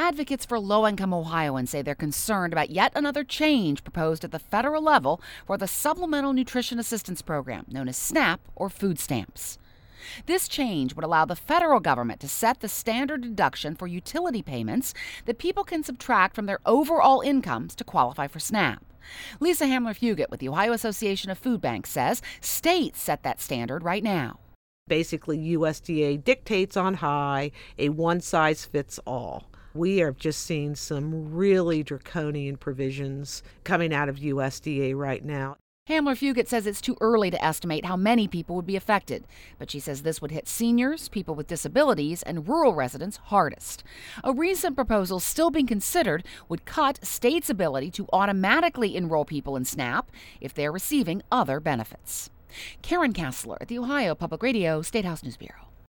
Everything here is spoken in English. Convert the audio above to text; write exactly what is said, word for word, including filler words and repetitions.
Advocates for low-income Ohioans say they're concerned about yet another change proposed at the federal level for the Supplemental Nutrition Assistance Program, known as SNAP or food stamps. This change would allow the federal government to set the standard deduction for utility payments that people can subtract from their overall incomes to qualify for SNAP. Lisa Hamler-Fugit with the Ohio Association of Food Banks says states set that standard right now. Basically, U S D A dictates on high a one-size-fits-all. We are just seeing some really draconian provisions coming out of U S D A right now. Hamler-Fugit says it's too early to estimate how many people would be affected, but she says this would hit seniors, people with disabilities, and rural residents hardest. A recent proposal still being considered would cut states' ability to automatically enroll people in SNAP if they're receiving other benefits. Karen Kassler at the Ohio Public Radio State House News Bureau.